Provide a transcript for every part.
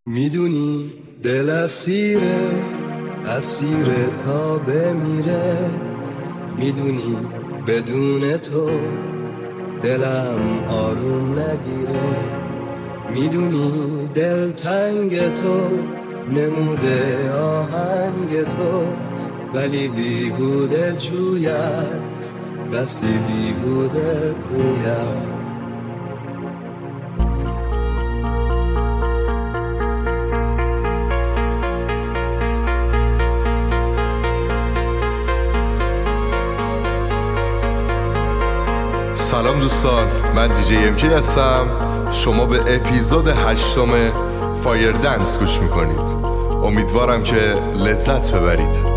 میدونی دل اسیره تا بمیره، میدونی بدون تو دلم آروم نگیره، میدونی دل تنگ تو نموده آهنگ تو، ولی بیهوده جوید بسی بیهوده پوید. سلام دوستان، من دیجی امکی هستم. شما به اپیزود 8 فایر دنس گوش میکنید. امیدوارم که لذت ببرید.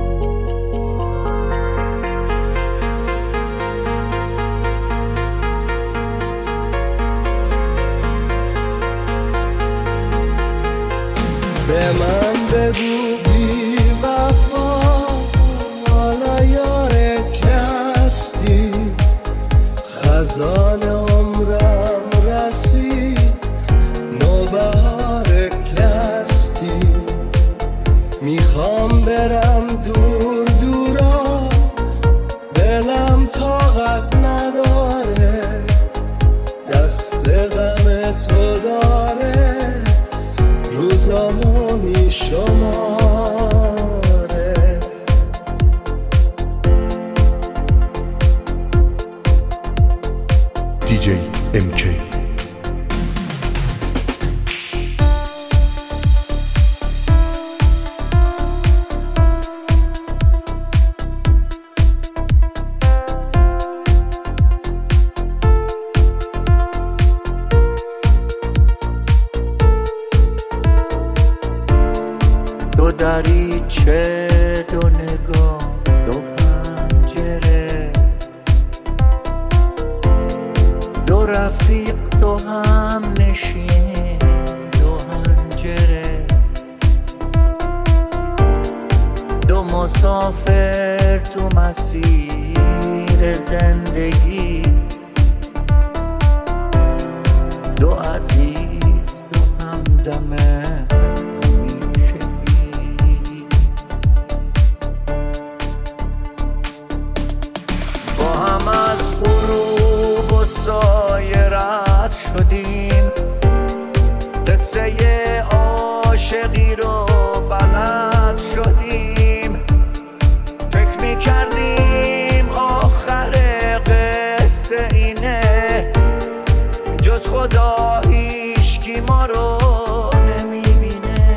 به من بگو بی وفا، حالا یاره که هستی، خزان عمرم رسید، نوبهار که هستی، میخوام برم دور دورا، دلم طاقت نداره، دست غم تو داره، روزامو میشماره. دیجی امکی. دو دریچه، دو نگاه، دو پنجره، دو رفیق، دو هم نشین، دو هنجره، دو مسافر تو مسیر زندگی، دو عزیز، دو همدمه، سایه رد شدیم، قصه عاشقی رو بلد شدیم، فکر میکردیم آخر قصه اینه، جز خدا هیچکی ما رو نمیبینه.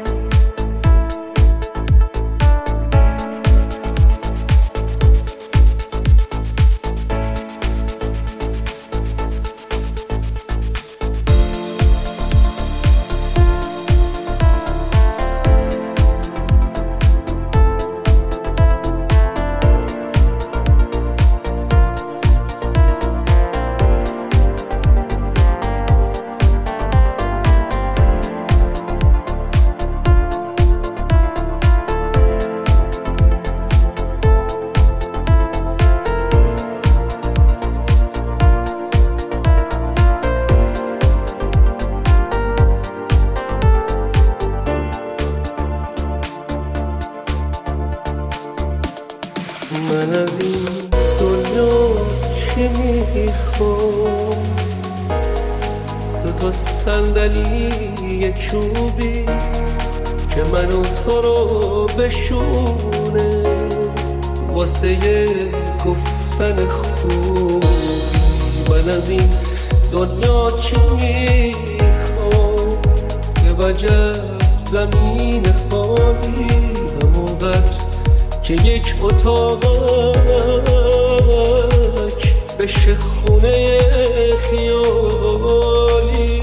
من از این دنیا چی میخوام؟ دوتا صندلی چوبی که منو تو رو بشونه، واسه گفتن خوب. من از این دنیا چی میخوام؟ یه وجب زمین خالی، همونقدر که یک اتاقک بشه خونه خیالی.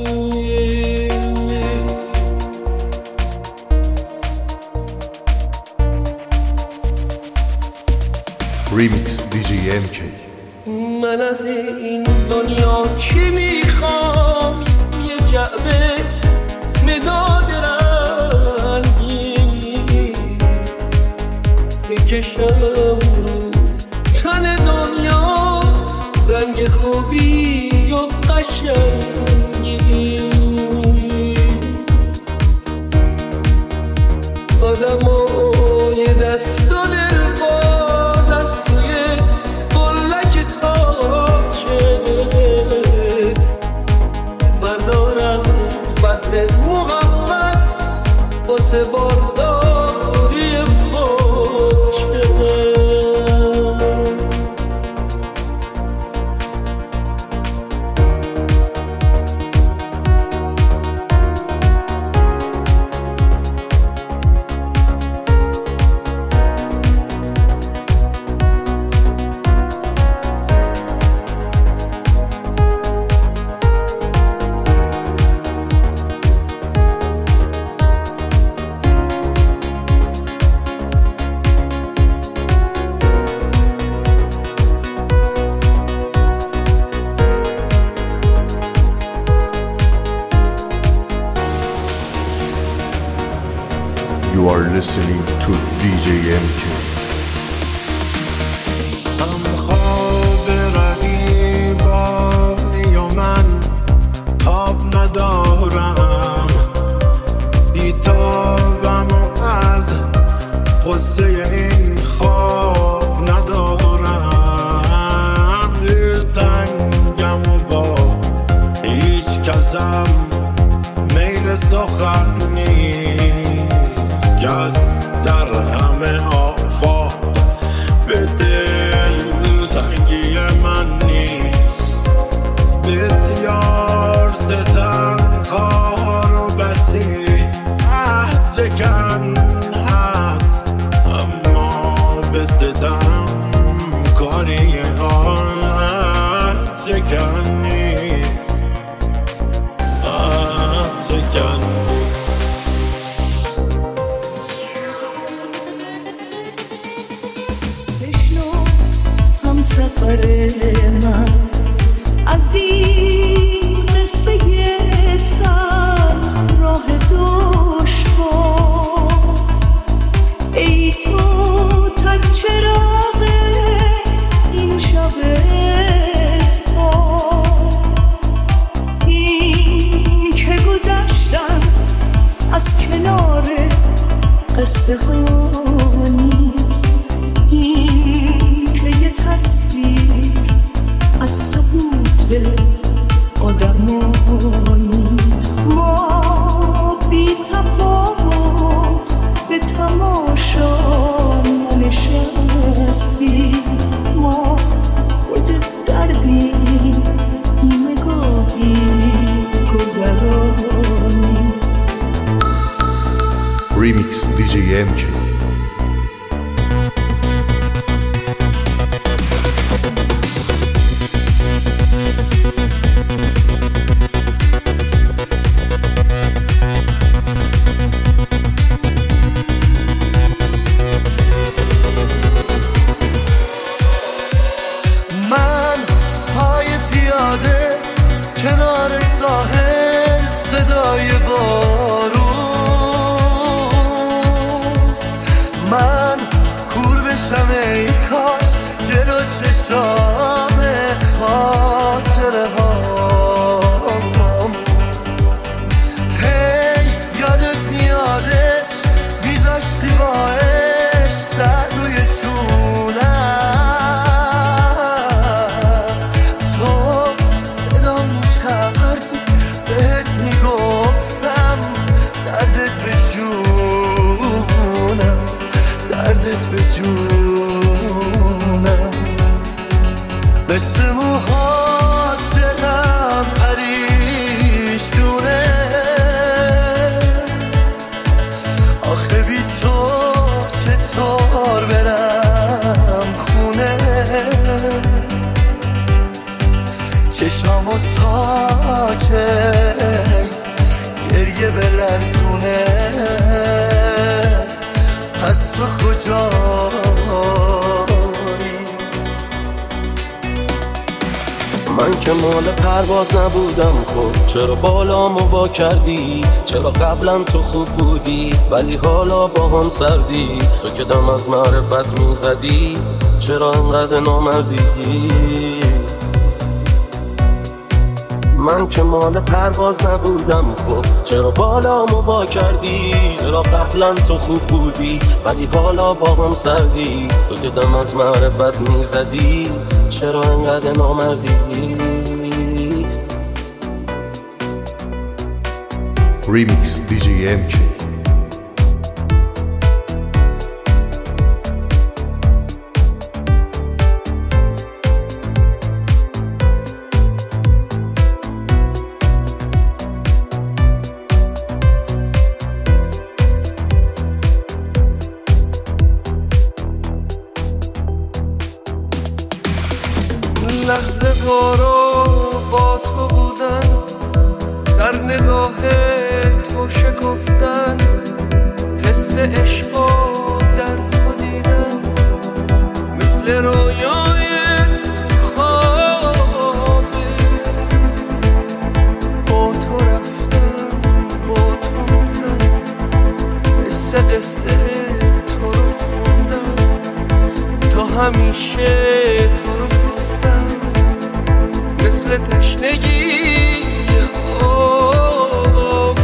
ریمیکس دیجی امکی. من از این دنیا چی میخوام؟ یه جعبه مداد رنگی میکشم رو تن دنیا، رنگ خوبی و قشنگی. رسم مقمت واسه بارداری بچه. You are listening to DJ MK. خواب رقیبانی و من تاب ندارم، بیتابم و از قصه این خواب ندارم. دلتنگم و با هیچ کسم میل سخن نیست که از در همه آفاق به دل تنگی من نیست. بسیار ستمکار و بسی چکن هست، اما به ستمکاری آن چکن نیست، چکن نیست. سفر من از این قصه تلخ راه دشوار، ای تو تک چراغ این شب تار، این که گذشتن از کنار قصه ها نیست، این که یه تصویر از سقوط آدمان نیست. ما بی تفاوت به تماشا ننشستیم، ما خود دردیم، این نگاهی گذران نیست. Remix DJ MK. من پای پیاده کنار ساحل، صدای بارون، من کور بشم ای کاش جلو چشام خاطره هام. هی یادت میادش میذاش سیبایش سر روی شونم، تو صدا میکردی بهت میگفتم دردت به جونم، دردت به جونم. مثل موهات دلم پریشونه، آخه بی تو چطور برم خونه. چشامو تا که گریه بلرزونه، پس تو کجایی؟ من که مال پرواز نبودم، خب چرا بالامو وا کردی؟ چرا قبلا تو خوب بودی ولی حالا با هم سردی؟ تو که دم از معرفت میزدی، چرا انقدر نامردی؟ من که مال پرواز نبودم، خب چرا بالامو وا کردی؟ چرا قبلا تو خوب بودی ولی حالا با هم سردی؟ تو که دم از معرفت میزدی، چرا انقدر نامردی؟ ریمیکس دیجی MK. لحظه رو با تو بودن، در نگاه تو شکفتن، حس عشقو در تو دیدن، مثل رویای تو خوابه. با تو رفتم، با تو موندم، مثل قصه تو رو خوندم، تا همیشه تو رو خواستم، مثل تشنگی آبه.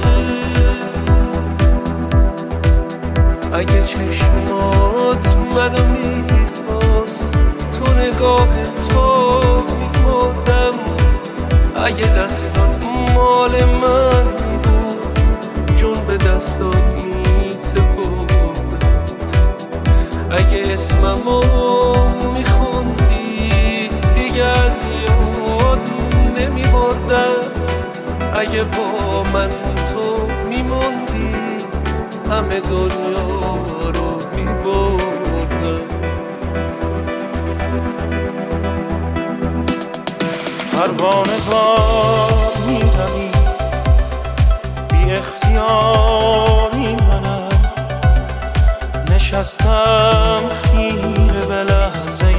اگه چشمات منو میخواست، تو نگاه تو میمردم. اگه دستات مال من بود، جون به دستات میسپردم. اگه اسممو میخوندی، دیگه از یاد نمیبردم. اگه با من تو میموندی، همه دنیا رو میبردم. پروانه وار میدمی، بی اختیاری منم، نشستم خیره به لحظه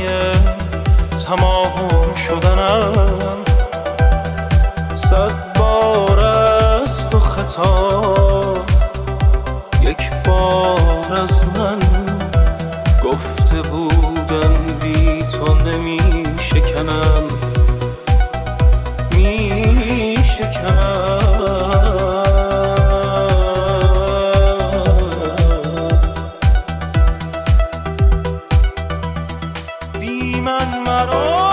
تمام شدنم. 100 بار از تو خطا، یک بار از من گفته بودم بی تو نمی شکنم، می شکنم. بی من مرا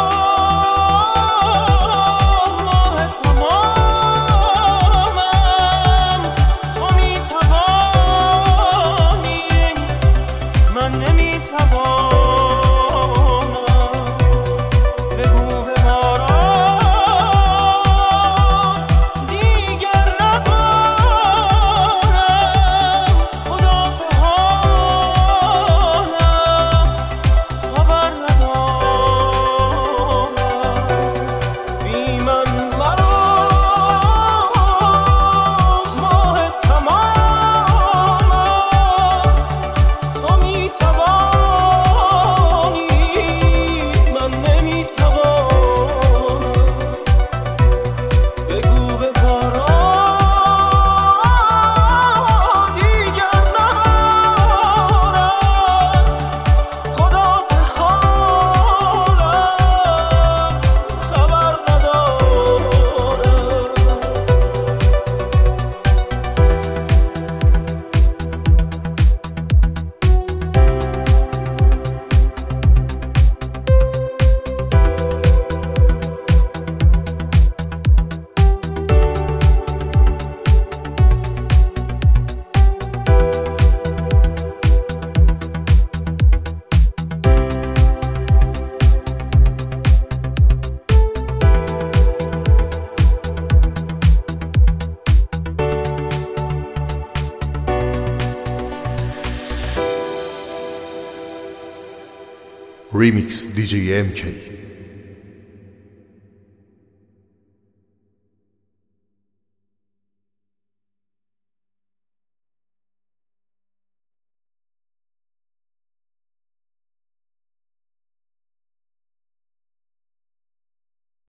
ریمیکس دیجی MK.